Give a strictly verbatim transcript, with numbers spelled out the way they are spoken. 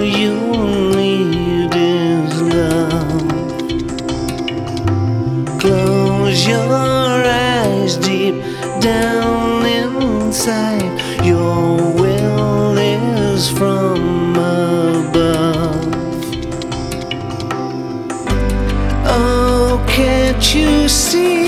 you need is love. Close your eyes deep down inside. Your will is from above. Oh, can't you see?